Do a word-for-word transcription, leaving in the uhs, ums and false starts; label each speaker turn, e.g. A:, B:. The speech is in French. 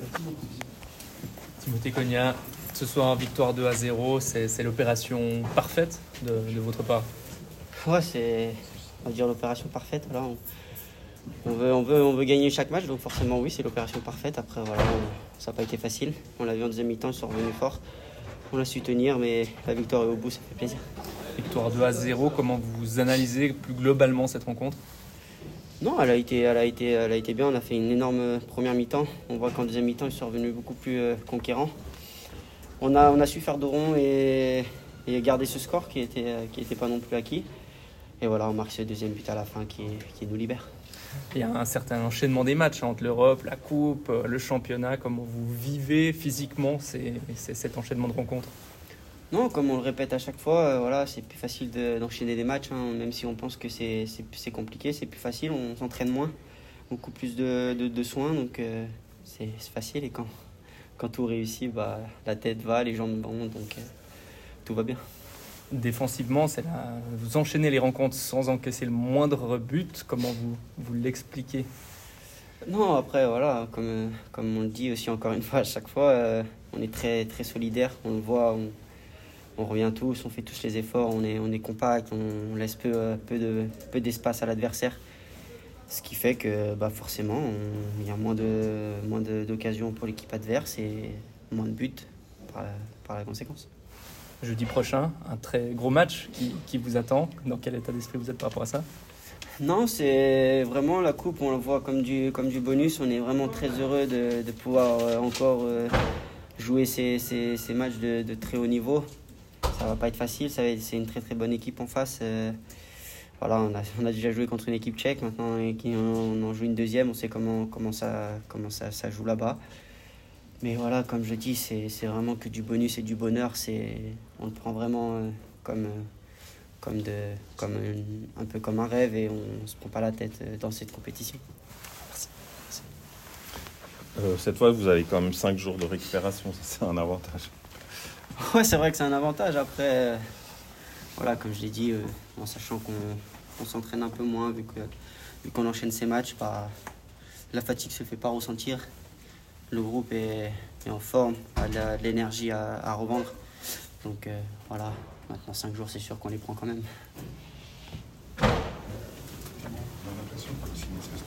A: Timothée Cogna, ce soir, victoire deux à zéro, c'est, c'est l'opération parfaite de, de votre part.
B: Ouais, c'est, on va dire, l'opération parfaite. Voilà, on, on, veut, on, veut, on veut gagner chaque match, donc forcément, oui, c'est l'opération parfaite. Après, voilà, on, ça n'a pas été facile. On l'a vu en deuxième mi-temps, ils sont revenus forts. On a su tenir, mais la victoire est au bout, ça fait plaisir.
A: Victoire deux à zéro, comment vous analysez plus globalement cette rencontre ?
B: Non, elle a, été, elle, a été, elle a été bien. On a fait une énorme première mi-temps. On voit qu'en deuxième mi-temps, ils sont revenus beaucoup plus euh, conquérants. On a, on a su faire dos rond et, et garder ce score qui n'était euh, qui était pas non plus acquis. Et voilà, on marque ce deuxième but à la fin qui, qui nous libère.
A: Il y a un certain enchaînement des matchs entre l'Europe, la Coupe, le championnat. Comment vous vivez physiquement ces, ces, cet enchaînement de rencontres ?
B: Non, comme on le répète à chaque fois, euh, voilà, c'est plus facile de, d'enchaîner des matchs. Hein, même si on pense que c'est, c'est, c'est compliqué, c'est plus facile. On s'entraîne moins, beaucoup plus de, de, de soins. Donc euh, c'est, c'est facile. Et quand, quand tout réussit, bah, la tête va, les jambes vont. Donc euh, tout va bien.
A: Défensivement, c'est là, vous enchaînez les rencontres sans encaisser le moindre but. Comment vous, vous l'expliquez ?
B: Non, après, voilà, comme, comme on le dit aussi encore une fois à chaque fois, euh, on est très, très solidaire. On le voit, on, on revient tous, on fait tous les efforts, on est, on est compact, on, on laisse peu, peu, de, peu d'espace à l'adversaire. Ce qui fait que bah, forcément, il y a moins, de, moins de, d'occasions pour l'équipe adverse et moins de buts par la, par la conséquence.
A: Jeudi prochain, un très gros match qui, qui vous attend. Dans quel état d'esprit vous êtes par rapport à ça ?
B: Non, c'est vraiment la coupe, on la voit comme du, comme du bonus. On est vraiment très heureux de, de pouvoir euh, encore euh, jouer ces, ces, ces matchs de, de très haut niveau. Ça va pas être facile, ça va être, c'est une très très bonne équipe en face. Euh, voilà, on a, on a déjà joué contre une équipe tchèque, maintenant on en joue une deuxième, on sait comment, comment, ça, comment ça, ça joue là-bas. Mais voilà, comme je dis, c'est, c'est vraiment que du bonus et du bonheur. C'est, on le prend vraiment euh, comme, euh, comme, de, comme un, un peu comme un rêve et on ne se prend pas la tête euh, dans cette compétition. Merci. Merci.
C: Euh, cette fois, vous avez quand même cinq jours de récupération, ça c'est un avantage.
B: Ouais, c'est vrai que c'est un avantage. Après, euh, voilà, comme je l'ai dit, euh, en sachant qu'on on s'entraîne un peu moins, vu, que, vu qu'on enchaîne ces matchs, bah, la fatigue ne se fait pas ressentir. Le groupe est, est en forme, a de, la, de l'énergie à, à revendre. Donc euh, voilà, maintenant cinq jours, c'est sûr qu'on les prend quand même.